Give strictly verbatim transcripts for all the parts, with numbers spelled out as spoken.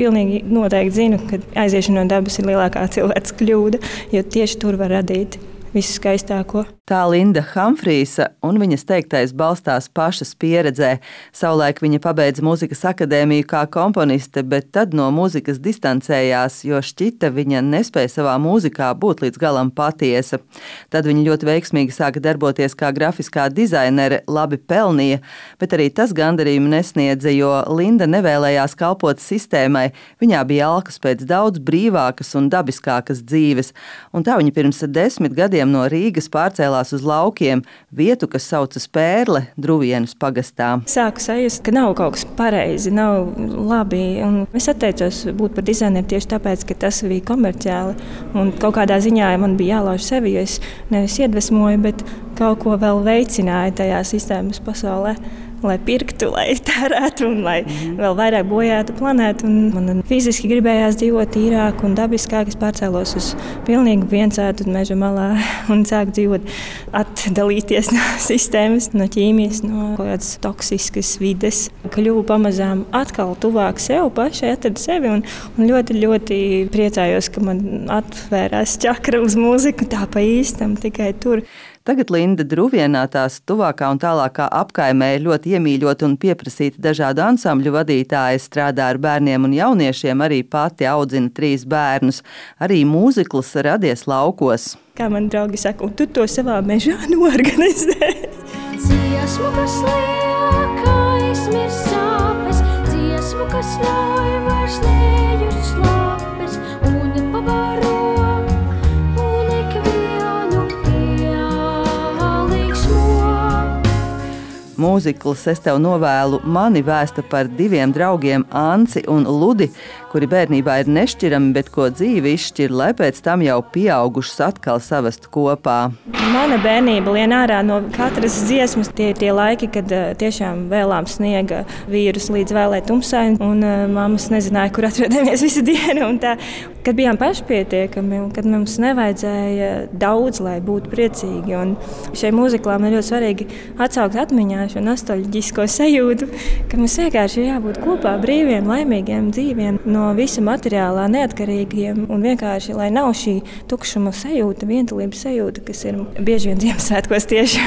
pilnīgi noteikti zinu, ka aiziešana no dabas ir lielākā cilvēks kļūda, jo tieši tur var radīt visu skaistāko. Tā Linda Hamfrīsa, un viņas teiktais balstās pašas pieredzē. Savulaik viņa pabeidza mūzikas akadēmiju kā komponiste, bet tad no mūzikas distancējās, jo šķita viņa nespēja savā mūzikā būt līdz galam patiesa. Tad viņa ļoti veiksmīgi sāka darboties kā grafiskā dizainere, labi pelnīja, bet arī tas gandarījumu nesniedza, jo Linda nevēlējās kalpot sistēmai. Viņā bija alkas pēc daudz brīvākas un dabiskākas dzīves, un tā viņa pirms desmit gadiem no Rīgas pārcēlās uz laukiem, vietu, kas saucas Pērle, Druvienas pagastā. Sāku sajust, ka nav kaut kas pareizi, nav labi, un es atteicos būt par dizaineru tieši tāpēc, ka tas bija komerciāli, un kaut kādā ziņā man bija jālauž sevi, jo es nevis iedvesmoju, bet kaut ko vēl veicināju tajā sistēmas pasaulē, lai pirktu, lai tērētu un lai mm. vēl vairāk bojātu planētu. Un man fiziski gribējās dzīvot tīrāk un dabiskāk. Es pārcēlos uz pilnīgi viensētu meža malā un sāku dzīvot, atdalīties no sistēmas, no ķīmijas, no kaut kādas toksiskas vides. Kļuvu pamazām atkal tuvāk sev pašai, atradu sevi un, un ļoti, ļoti priecājos, ka man atvērās čakra uz mūziku tā pa īstam tikai tur. Tagad Linda Druvienā, tās tuvākā un tālākā apkaimē, ļoti iemīļota un pieprasīta dažādu ansambļu vadītāja, strādā ar bērniem un jauniešiem, arī pati audzina trīs bērnus. Arī mūzikls radies laukos. Kā man draugi saka, un tu to savā mežā norganizē. Dziesmu, kas liek aizmirst sāpes, dziesmu, kas ļauj vairs nejust slāpes, un pavaro. Mūzikls Es tev novēlu mani vēsta par diviem draugiem Anci un Ludi, kuri bērnībā ir nešķirami, bet ko dzīve izšķir, lai pēc tam jau pieaugušas atkal savest kopā. Mana bērnība lien ārā no katras dziesmas. Tie ir tie laiki, kad tiešām vēlām sniega vīrus līdz vēlē tumsai, un mammas nezināja, kur atrodamies visu dienu. Un tā, kad bijām pašpietiekami, un kad mums nevajadzēja daudz, lai būtu priecīgi. Un šai mūziklā man ļoti svarīgi atsaukt atmiņā šo nostalģisko sajūtu, ka mums vienkārši ir jābūt kopā brīviem, laimīgiem, dzīviem, no visa materiālā neatkarīgiem, un vienkārši, lai nav šī tukšuma sajūta, vientulības sajūta, kas ir bieži vien Ziemassvētkos tieši.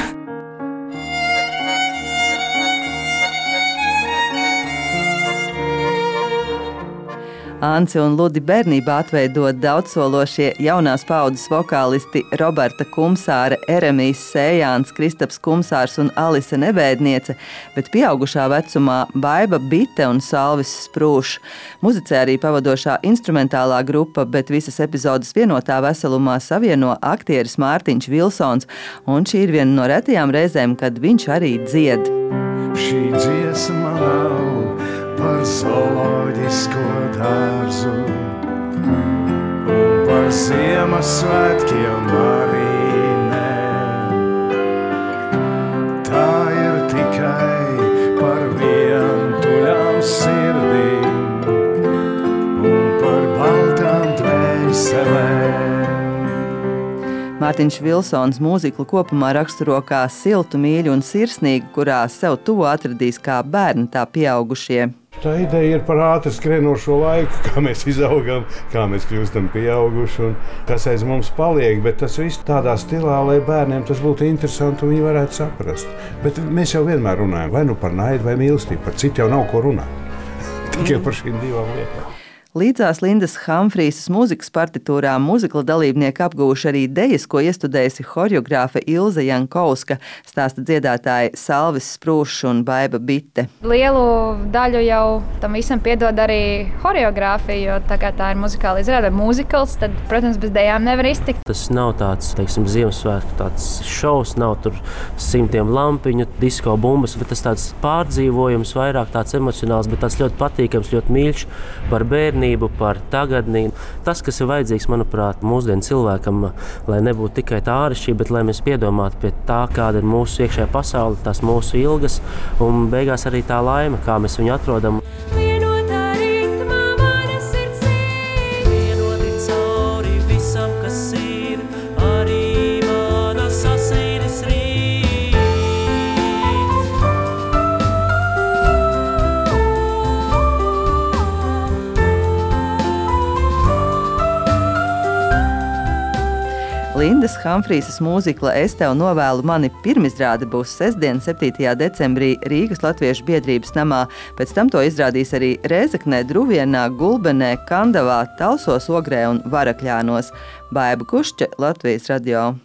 Anci un Ludi bērnībā atveidot daudzsološie jaunās paaudzes vokālisti Roberta Kumsāre, Eremijs Sējāns, Kristaps Kumsārs un Alise Nebēdniece, bet pieaugušā vecumā Baiba Bite un Salvis Sprūšs. Muzicē arī pavadošā instrumentālā grupa, bet visas epizodes vienotā veselumā savieno aktieris Mārtiņš Vilsons, un šī ir viena no retajām reizēm, kad viņš arī dzied. Šī dziesma nav par zooloģisko dārzu un par Ziemassvētkiem arī ne. Tā ir tikai par vientuļām sirdīm un par baltām dvēselēm. Mārtiņš Vilsons mūziklu kopumā raksturo kā siltu, mīļu un sirsnīgu, kurā sev tuvu atradīs kā bērni, tā pieaugušie. Tā ideja ir par ātri skrienošo laiku, kā mēs izaugam, kā mēs kļūstam pieauguši un kas aiz mums paliek, bet tas viss tādā stilā, lai bērniem tas būtu interesanti un viņi varētu saprast. Bet mēs jau vienmēr runājam, vai nu par naidu vai mīlestību, par citu jau nav ko runāt, tikai par šīm divām lietām. Līdzās Lindas Hamfrīsas mūzikas partitūrām mūzikla dalībnieki apguvuši arī dejas, ko iestudējusi horeogrāfe Ilze Jankovska, stāsta dziedātāji Salvis Sprūšs un Baiba Bite. Lielu daļu jau tam visam piedod arī horeogrāfija, jo tā kā tā ir muzikāla izrāde, mūzikls, tad, protams, bez dejām nevar iztikt. Tas nav tāds, teiksim, Ziemassvētku tāds šovs, nav tur simtiem lampiņu, disko bumbas, bet tas tāds pārdzīvojums, vairāk tāds emocionāls, bet tāds ļoti patīkams, ļoti mīļš par bērni, par tagadni. Tas, kas ir vajadzīgs, manuprāt, mūsdienu cilvēkam, lai nebūtu tikai tā āršķirība, bet lai mēs piedomātu pie tā, kāda ir mūsu iekšējā pasaule, tās mūsu ilgas un beigās arī tā laime, kā mēs viņu atrodam. Lindas Hamfrīsas mūzikla Es tev novēlu mani pirmizrāde būs sestdien, septītajā decembrī Rīgas Latviešu biedrības namā. Pēc tam to izrādīs arī Rēzeknē, Druvienā, Gulbenē, Kandavā, Talsos, Ogrē un Varakļānos. Baiba Kušķe, Latvijas radio.